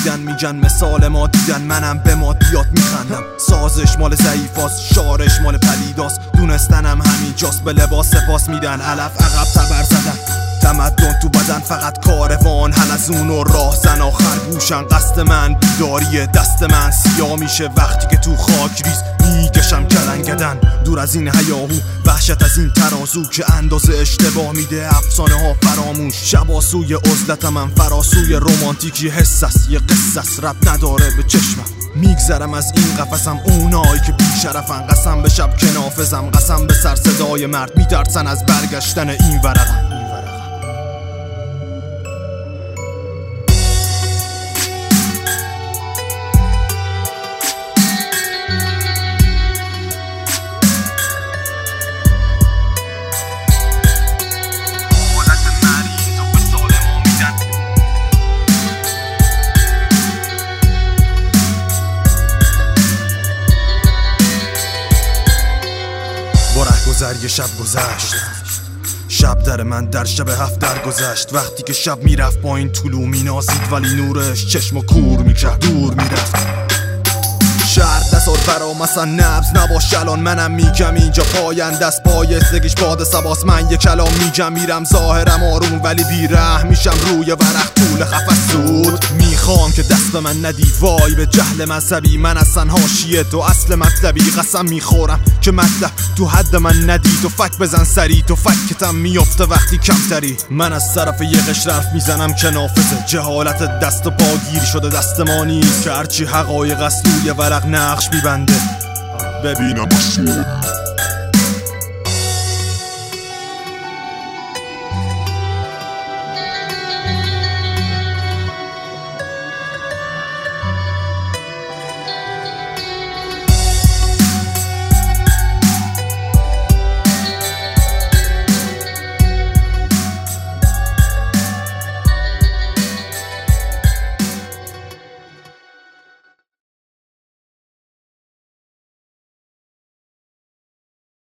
دیدن میگن مثال ما دیدن، منم به مادیات میخندم. سازش مال ضعیفاست، شارش مال پلیداست، دونستنم همین جاست، به لباس سپاس میدن، علف عقب تبر زدن. تمدن تو بدن فقط کاروان، حلزون و راهزن آخر گوشن. قصد من بیداریه، دست من سیاه میشه وقتی که تو خاک ریز میگشم کلنگدن. دور از این هیاهو، وحشت از این ترازو که اندازه اشتباه میده افسانه ها فراموش. شباسوی عزلتم من فراسوی رومانتیکی، حس است یه قصه است رب نداره به چشمم. میگذرم از این قفسم، اونایی که بیشرفن. قسم به شب که نافذم، قسم به سر صدای مرد، میترسن از برگشتن این ورقم. یه شب گذشت، شب در من در شب هفت در گذشت. وقتی که شب میرفت با این طلوع مینازید، ولی نورش چشم و کور میکرد، دور میرفت. شهر دستار برا مثلا نبز نباش الان، منم میگم اینجا پاینده است، پایستگیش باد سباس. من یه کلام میگم میرم ظاهرم آروم ولی بیره میشم روی ورق طول قفس زود. میخوام که دست به من ندی وای به جهل مذهبی، من اصلا حاشیه تو اصل مطلبی. قسم میخورم که مطلب تو حد من ندی، تو فک بزن سری، تو فکتم میافته وقتی کمتری. من از طرف یه قشر حرف میزنم که نافذه، جهالت دست و پا گیر شده دست ما نیست، که هرچی حقایق است روی ورق نقش میبنده. ببینم